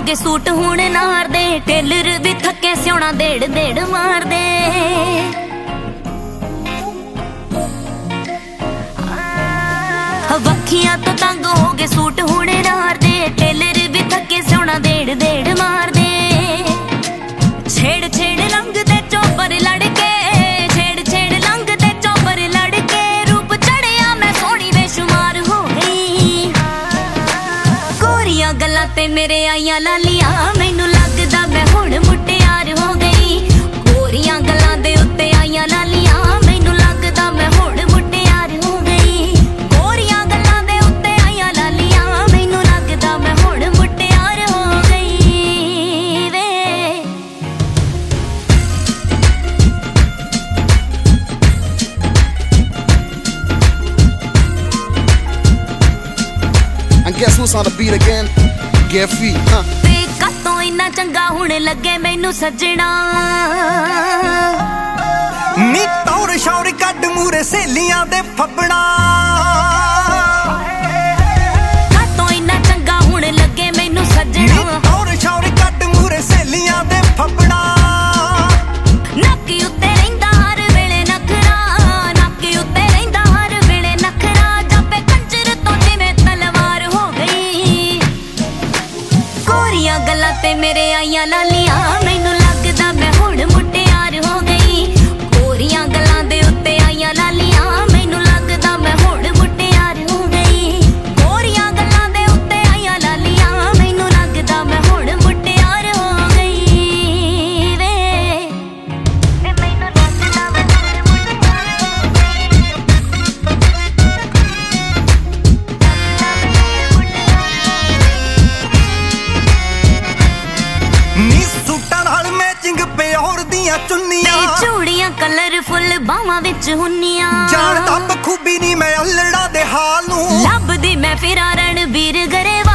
ਗਏ ਸੂਟ ਹੁਣ ਨਾਰ ਦੇ, ਟੇਲਰ ਵੀ ਥੱਕੇ ਸਿਉਣਾ ਡੇਢ ਡੇਢ ਮਾਰਦੇ। ਵੱਖੀਆਂ ਤੋਂ ਤੰਗ ਹੋ ਗਏ ਸੂਟ ਹੁਣ ਨਾਰ ਦੇ, ਟੇਲਰ ਵੀ ਥੱਕੇ ਸਿਉਣਾ ਡੇਢ ਡੇਢ ਮਾਰਦੇ। ਛੇੜ ਛੇੜ ਲੰਘਦੇ ਚੋਬਰ ਲੜਕੇ, ਛੇੜ ਛੇੜ ਲੰਘਦੇ ਚੋਬਰ ਲੜਕੇ, ਰੂਪ ਚੜਿਆ ਮੈਂ ਸੋਹਣੀ ਬੇਸ਼ੁਮਾਰ ਹੋ ਗਈ। ਗੋਰੀਆਂ ਗੱਲਾਂ ਤੇ ਮੇਰੇ ਆਈਆਂ ਲਾਲੀਆਂ, ਮੈਨੂੰ ਲੱਗਦਾ ਮੈਂ ਹੁਣ ਮੁਟਿਆਰ ਹੋ ਗਈ। ਗੋਰੀਆਂ ਗੱਲਾਂ ਦੇ ਉੱਤੇ ਆਈਆਂ ਲਾਲੀਆਂ, ਮੈਨੂੰ ਲੱਗਦਾ ਮੈਂ ਹੁਣ ਮੁਟਿਆਰ ਹੋ ਗਈ। ਗੋਰੀਆਂ ਗੱਲਾਂ ਦੇ ਉੱਤੇ ਆਈਆਂ ਲਾਲੀਆਂ, ਮੈਨੂੰ ਲੱਗਦਾ ਮੈਂ ਹੁਣ ਮੁਟਿਆਰ ਹੋ ਗਈ ਵੇ। And guess who's on the beat again? Geffy, huh? ਤੇ ਕਦੋਂ ਇੰਨਾ ਚੰਗਾ ਹੁਣ ਲੱਗੇ ਮੈਨੂੰ ਸੱਜਣਾ, ਨੀ ਤੌਰ ਸ਼ੌਰ ਕੱਢ ਮੂਰੇ ਸਹੇਲੀਆਂ ਦੇ ਫੱਬਣਾ। ਕਦੋਂ ਇੰਨਾ ਚੰਗਾ ਹੁਣ ਲੱਗੇ ਮੈਨੂੰ ਸੱਜਣਾ, ਨੀ ਤੌਰ ਸ਼ੌਰ ਕੱਢ ਮੂਰੇ ਸਹੇਲੀਆਂ ਦੇ ਫੱਬਣਾ। ਨੱਕ ਉੱਤੇ ਰਹਿੰਦਾ ਹਰ ਵੇਲੇ ਨਖਰਾ, ਨੱਕ ਉੱਤੇ ਰਹਿੰਦਾ ਹਰ ਵੇਲੇ ਨਖਰਾ, ਜਾਪੇ ਕੰਜਰ ਤੋਂ ਜਿਵੇਂ ਤਲਵਾਰ ਹੋ ਗਈ। ਗੋਰੀਆਂ ਗੱਲਾਂ ਤੇ ਮੇਰੇ ਆਈਆਂ ਲਾਲੀਆਂ, ਮੈਨੂੰ ਲੱਗਦਾ ਮੈਂ ਹੁਣ ਮੁਟਿਆਰ ਹੋ ਗਈ। ਗੋਰੀਆਂ ਗੱਲਾਂ ਦੇ ਉੱਤੇ ਆਈਆਂ ਲਾਲੀਆਂ, ਮੈਨੂੰ ਲੱਗਦਾ ਮੈਂ ਹੁਣ ਮੁਟਿਆਰ ਹੋ ਗਈ। ਗੋਰੀਆਂ ਗੱਲਾਂ ਦੇ ਉੱਤੇ ਆਈਆਂ ਲਾਲੀਆਂ, ਮੈਨੂੰ ਲੱਗਦਾ ਮੈਂ ਹੁਣ ਮੁਟਿਆਰ ਹੋ ਗਈ ਵੇ। ਮੈਨੂੰ ਲੱਗਦਾ ਮੈਂ ਹੁਣ ਮੁਟਿਆਰ ਹੋ ਗਈ। ਨੀ ਸੂਟਾਂ ਨਾਲ ਮੈਚਿੰਗ ਪਿਓਰ ਦੀਆਂ ਚੁੰਨੀਆਂ, ਚੂੜੀਆਂ ਕਲਰਫੁੱਲ ਬਾਹਾਂ ਵਿੱਚ ਹੁੰਨੀਆਂ, ਜਾਣਦਾ ਬਖੂਬੀ ਨੀ ਮੈਂ ਅਲੜਾ ਦੇ ਹਾਲ ਨੂੰ। ਲੱਭਦੀ ਮੈਂ ਫਿਰਾਂ ਰਣਬੀਰ ਗਰੇਵਾਲ